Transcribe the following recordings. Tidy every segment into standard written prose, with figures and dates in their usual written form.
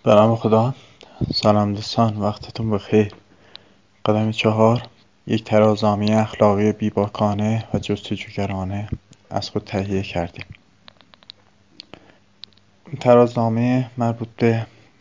به نام خدا. سلام دوستان، وقتتون بخیر. قدم 4، یک ترازنامه اخلاقی بیباکانه و جستجوگرانه از خود تهیه کردیم. ترازنامه مربوط به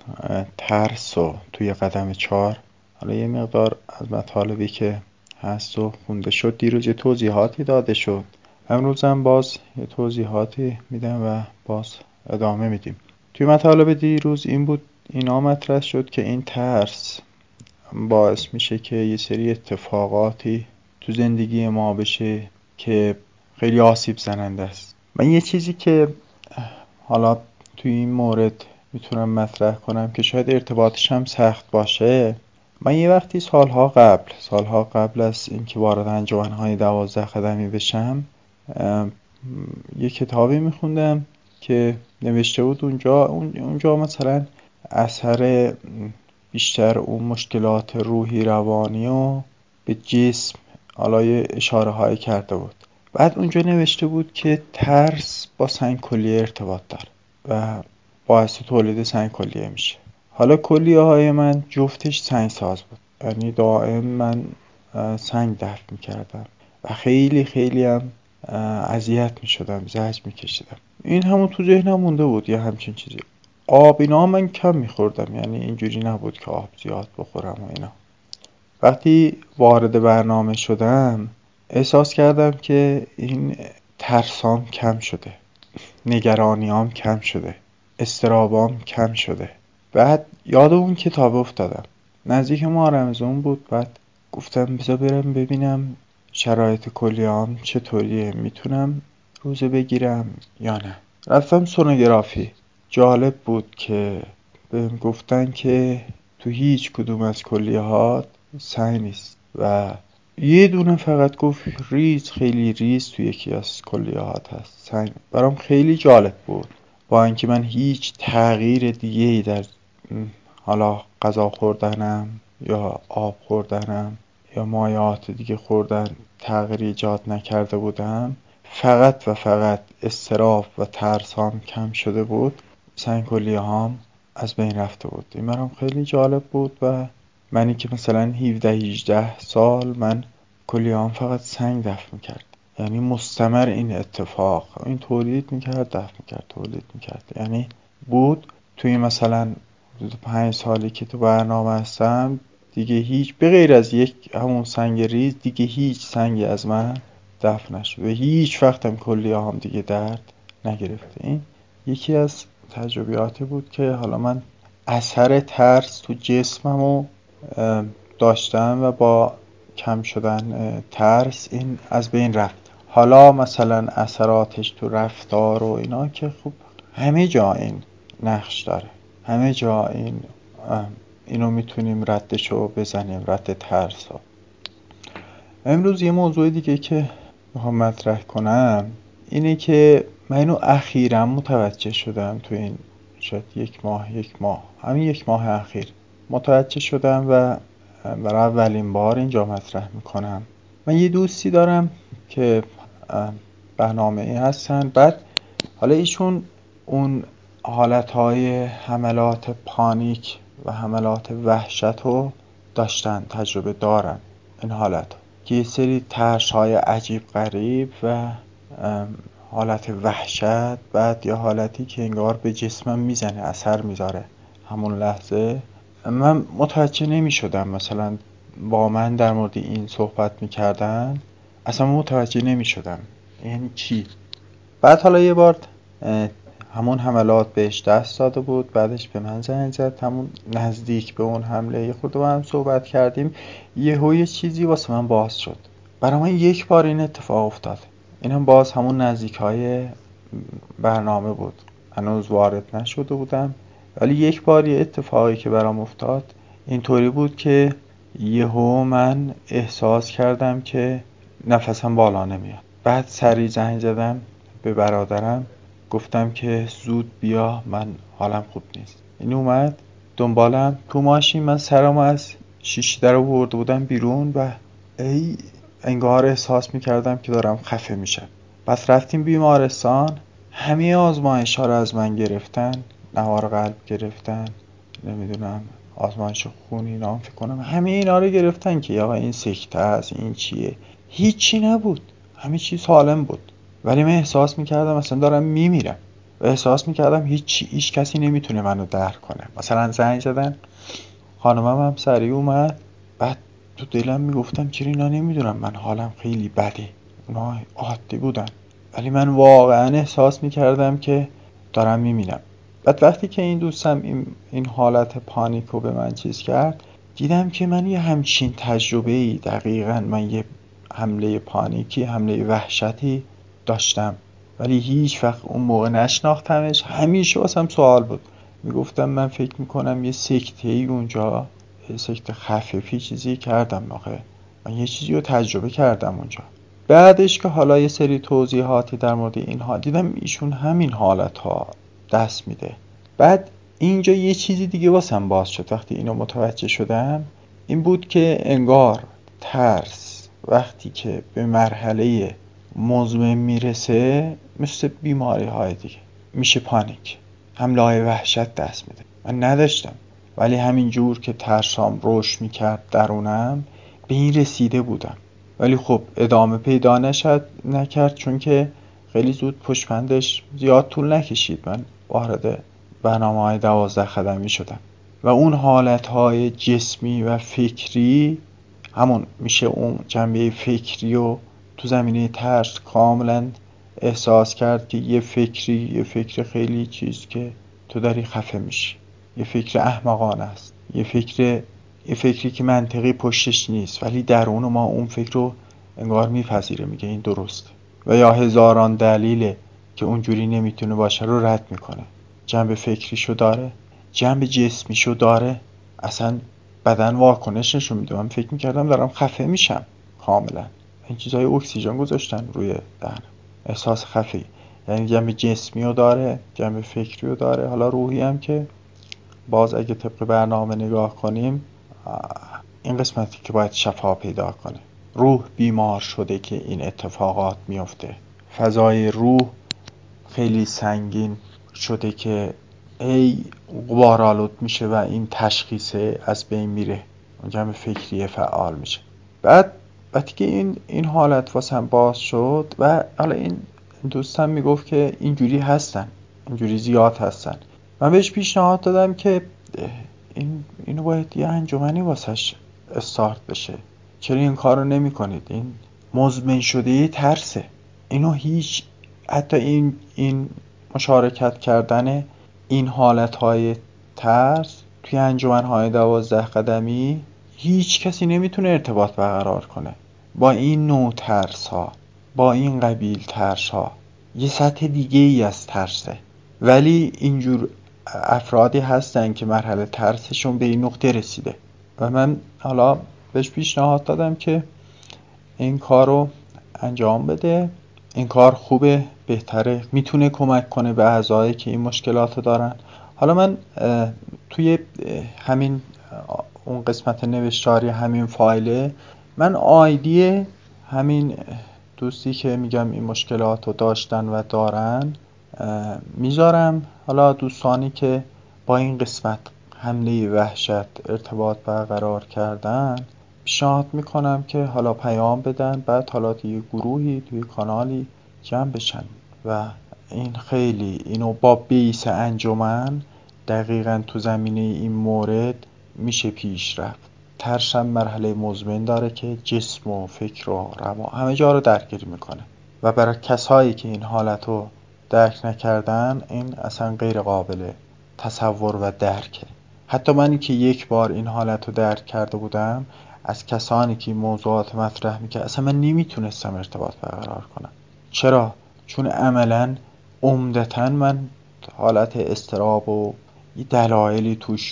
ترس و توی قدم 4 حالا یه مقدار از مطالبی که هست و خونده شد. دیروز یه توضیحاتی داده شد، امروز هم باز یه توضیحاتی میدم و باز ادامه میدیم. توی مطالب دیروز اینا مطرح شد که این ترس باعث میشه که یه سری اتفاقاتی تو زندگی ما بشه که خیلی آسیب زننده است. من یه چیزی که حالا توی این مورد میتونم مطرح کنم که شاید ارتباطش هم سخت باشه. من یه وقتی سالها قبل از اینکه وارد انجمن‌های 12 قدمی بشم یه کتابی میخوندم که نوشته بود اونجا مثلا اثر بیشتر اون مشکلات روحی روانی و به جسم حالا اشاره های کرده بود. بعد اونجا نوشته بود که ترس با سنگ کلیه ارتباط داره و باعث تولید سنگ کلیه میشه. حالا کلیه های من جفتش سنگ ساز بود، یعنی دائم من سنگ دفع میکردم و خیلی خیلی هم اذیت میشدم، زجر میکشیدم. این همون تو ذهنم مونده بود یه همچین چیزی. آب اینا من کم میخوردم، یعنی اینجوری نبود که آب زیاد بخورم و اینا. وقتی وارد برنامه شدم احساس کردم که این ترسام کم شده، نگرانیام کم شده، اضطرابام کم شده. بعد یاد اون کتاب افتادم، نزدیک ماه رمضان بود. بعد گفتم بذار برم ببینم شرایط کلیه‌ام چطوریه، میتونم روزه بگیرم یا نه. رفتم سونوگرافی. جالب بود که بهم گفتن که تو هیچ کدوم از کلیه‌هات سنگ نیست و یه دونه فقط گفت ریز، خیلی ریز تو یکی از کلیه‌هات هست سنگ. برام خیلی جالب بود، با اینکه من هیچ تغییر دیگه‌ای در حالا غذا خوردنم یا آب خوردنم یا مایعات دیگه خوردن تغییر ایجاد نکرده بودم، فقط و فقط اضطراب و ترسام کم شده بود، سنگ کلیه‌هام از بین رفته بود. این برام خیلی جالب بود و منی که مثلا 17-18 سال من کلیه‌هام فقط سنگ دفع میکرد، یعنی مستمر این اتفاق این تولید میکرد دفع میکرد تولید میکرد. یعنی بود توی مثلا 5 سالی که تو برنامه هستم دیگه هیچ به غیر از یک همون سنگ ریز دیگه هیچ سنگی از من دفع نشد و هیچ وقتم کلیه‌هام دیگه درد نگرفته. این یکی از تجربیاتی بود که حالا من اثر ترس تو جسممو داشتم و با کم شدن ترس این از بین رفت. حالا مثلا اثراتش تو رفتار و اینا که خب همه جا این نقش داره، همه جا اینو میتونیم ردشو بزنیم، رد ترس ها. امروز یه موضوع دیگه که میخوام مطرح کنم اینه که من اینو اخیراً متوجه شدم تو این شاید یک ماه همین یک ماه اخیر متوجه شدم و برای اولین بار اینجا مطرح میکنم. من یه دوستی دارم که برنامه‌ای هستن. بعد حالا ایشون اون حالتهای حملات پانیک و حملات وحشت رو داشتن، تجربه دارن این حالت که یه سری ترس‌های عجیب غریب و حالت وحشت، بعد یا حالتی که انگار به جسمم میزنه، اثر میذاره همون لحظه. من متوجه نمی شدم مثلا با من در مورد این صحبت میکردن، اصلا متوجه نمی شدم این چی. بعد حالا یه بار همون حملات بهش دست داده بود، بعدش به من زنگ زد، همون نزدیک به اون حمله خود با هم صحبت کردیم. یه چیزی واسه من باز شد. برای من یک بار این اتفاق افتاد، اینم باز همون نزدیک های برنامه بود، هنوز وارد نشده بودم، ولی یک بار یه اتفاقی که برام افتاد اینطوری بود که یهو من احساس کردم که نفسم بالا نمیاد. بعد سریع زنگ زدم به برادرم، گفتم که زود بیا، من حالم خوب نیست. این اومد دنبالم تو ماشین، من سرمو از شیشه در آورده بودم بیرون و انگار احساس میکردم که دارم خفه میشم. پس رفتیم بیمارستان، همه آزمایش‌ها رو از من گرفتن، نوار قلب گرفتن، نمیدونم آزمایش خون، اینا فکر کنم همه اینا رو گرفتن که یا این سکته است، این چیه. هیچی نبود، همه چی سالم بود. ولی من احساس میکردم مثلا دارم میمیرم و احساس میکردم هیچ کسی نمیتونه منو درک کنه. مثلا زنگ زدن، خانمم هم سریع اومد. بعد تو دلم میگفتم چرا اینا نمیدونم من حالم خیلی بده، اونا عادی بودن. ولی من واقعا احساس میکردم که دارم میمیرم. بعد وقتی که این دوستم این حالت پانیکو به من چیز کرد، دیدم که من یه همچین تجربه‌ای، دقیقاً من یه حمله پانیکی، حمله وحشتی داشتم. ولی هیچ وقت اون موقع نشناختمش. همیشه واسم سوال بود. میگفتم من فکر میکنم یه سکته‌ای اونجا، یه سکته خفیفی چیزی کردم. موقع من یه چیزی رو تجربه کردم اونجا. بعدش که حالا یه سری توضیحاتی در مورد اینها دیدم، ایشون همین حالت ها دست میده. بعد اینجا یه چیزی دیگه واسم باز شد وقتی اینو متوجه شدم. این بود که انگار ترس وقتی که به مرحله مزمن میرسه مثل بیماری های دیگه میشه پانیک، حمله های وحشت دست میده. من نداشتم، ولی همین جور که ترسام رشد میکرد درونم به این رسیده بودم. ولی خب ادامه پیدا نکرد، چون که خیلی زود پشمندش زیاد طول نکشید من وارد برنامه‌های 12 قدمی شدم و اون حالتهای جسمی و فکری، همون میشه اون جنبه فکری و تو زمینه ترس کاملا احساس کرد که یه فکر خیلی چیز که تو داری خفه میشی، یه فکر احمقانه است، یه فکری که منطقی پشتش نیست، ولی درون ما اون فکر رو انگار میپذیره، میگه این درسته و یا هزاران دلیله که اونجوری نمیتونه باشه رو رد میکنه. جنبه فکریشو داره، جنبه جسمیشو داره. اصلا بدن واکنش نشون میده. من فکر میکردم دارم خفه میشم کاملا. این چیزای اکسیژن گذاشتن روی دهنم، احساس خفگی. یعنی جنبه جسمی رو داره، جنبه فکری رو داره. حالا روحی هم که باز اگه طبق برنامه نگاه کنیم، این قسمتی که باید شفا پیدا کنه. روح بیمار شده که این اتفاقات میفته. فضای روح خیلی سنگین شده که ای غبارآلود میشه و این تشخیصه از بین میره، اون جنبه فکری فعال میشه. بعد وقتی که این حالت واسم باز شد و حالا این دوستم میگفت که اینجوری هستن، اینجوری زیاد هستن. من بهش پیشنهاد دادم که اینو باید یه انجمنی واسش استارت بشه. چرا این کارو نمی کنید؟ این مزمن شده یه ترسه. اینو هیچ، حتی این مشارکت کردن این حالتهای ترس توی انجمنهای 12 قدمی، هیچ کسی نمیتونه ارتباط برقرار کنه با این نوع ترس ها، با این قبیل ترس ها. یه سطح دیگه ای از ترسه. ولی اینجور افرادی هستن که مرحله ترسشون به این نقطه رسیده و من حالا بهش پیشنهاد دادم که این کار رو انجام بده. این کار خوبه، بهتره، میتونه کمک کنه به اعضایی که این مشکلات دارن. حالا من توی همین اون قسمت نوشتاری همین فایله من آیدی همین دوستی که میگم این مشکلات رو داشتن و دارن میذارم. حالا دوستانی که با این قسمت حمله وحشت ارتباط برقرار کردن، پیشنهاد میکنم که حالا پیام بدن، بعد حالا توی گروهی، توی کانالی جمع بشن و این خیلی اینو با بیس انجمن دقیقاً تو زمینه این مورد میشه پیش رفت. ترسم مرحله مزمن داره که جسم و فکر و روان همه جا رو درگیر میکنه و برای کسایی که این حالتو درک نکردن این اصلا غیر قابل تصور و درکه. حتی منی که یک بار این حالتو درک کرده بودم، از کسانی که موضوعات مطرح میکرد اصلا من نمیتونستم ارتباط برقرار کنم. چرا؟ چون عملاً عمدتاً من حالت اضطراب و دلایلی توش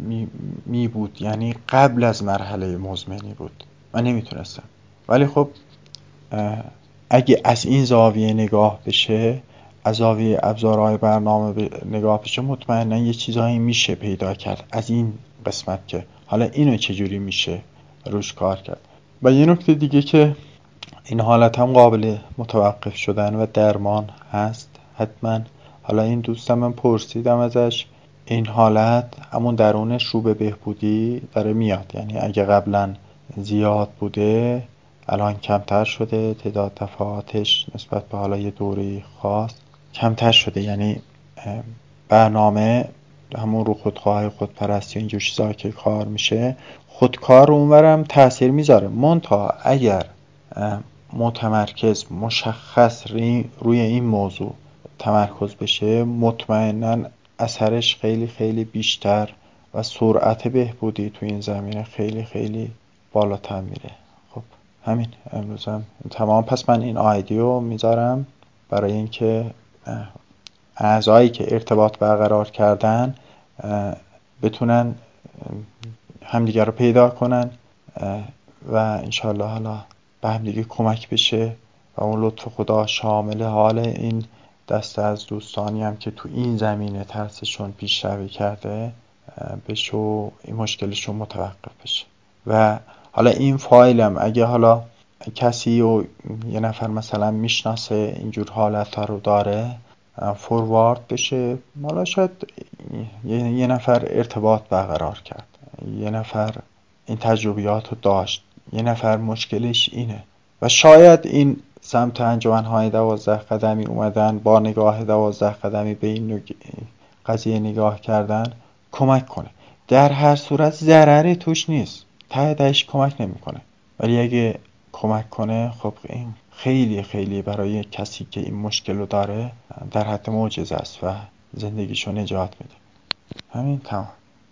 می بود، یعنی قبل از مرحله مزمنی بود، من نمیتونستم. ولی خب اگه از این زاویه نگاه بشه، از زاویه ابزارهای برنامه نگاه بشه، مطمئنا یه چیزایی میشه پیدا کرد از این قسمت که حالا اینو چجوری میشه روش کار کرد. و یه نکته دیگه که این حالت هم قابل متوقف شدن و درمان هست حتما. حالا این دوستم من پرسیدم ازش این حالت همون درونش رو به بهبودی داره میاد. یعنی اگه قبلا زیاد بوده الان کمتر شده، تعداد دفعاتش نسبت به حالا یه دوره خاص کمتر شده. یعنی برنامه همون رو خودخواهی، خودپرستی و اینجور چیزا که کار میشه، خودکار رو اونورم تأثیر میذاره. منتها اگر متمرکز مشخص روی این موضوع تمرکز بشه، مطمئناً اثرش خیلی خیلی بیشتر و سرعت بهبودی تو این زمینه خیلی خیلی بالاتر میره. خب همین امروزم تمام. پس من این آیدیو میذارم برای اینکه اعضایی که ارتباط برقرار کردن بتونن همدیگر رو پیدا کنن و انشالله حالا به همدیگه کمک بشه و اون لطف خدا شامل حال این دسته از دوستانی هم که تو این زمینه ترسشون پیشروی کرده بشه و این مشکلشون متوقف بشه. و حالا این فایلم اگه حالا کسی و یه نفر مثلا میشناسه اینجور حالت ها رو داره، فوروارد بشه. حالا شاید یه نفر ارتباط برقرار کرد، یه نفر این تجربیات رو داشت، یه نفر مشکلش اینه و شاید این سمت انجمن‌های 12 قدمی اومدن با نگاه 12 قدمی به این قضیه نگاه کردن کمک کنه. در هر صورت ضرری توش نیست، ته دهش کمک نمیکنه، ولی اگه کمک کنه خب این خیلی خیلی برای کسی که این مشکل رو داره در حد معجزه است و زندگیشو نجات میده. همین تمام.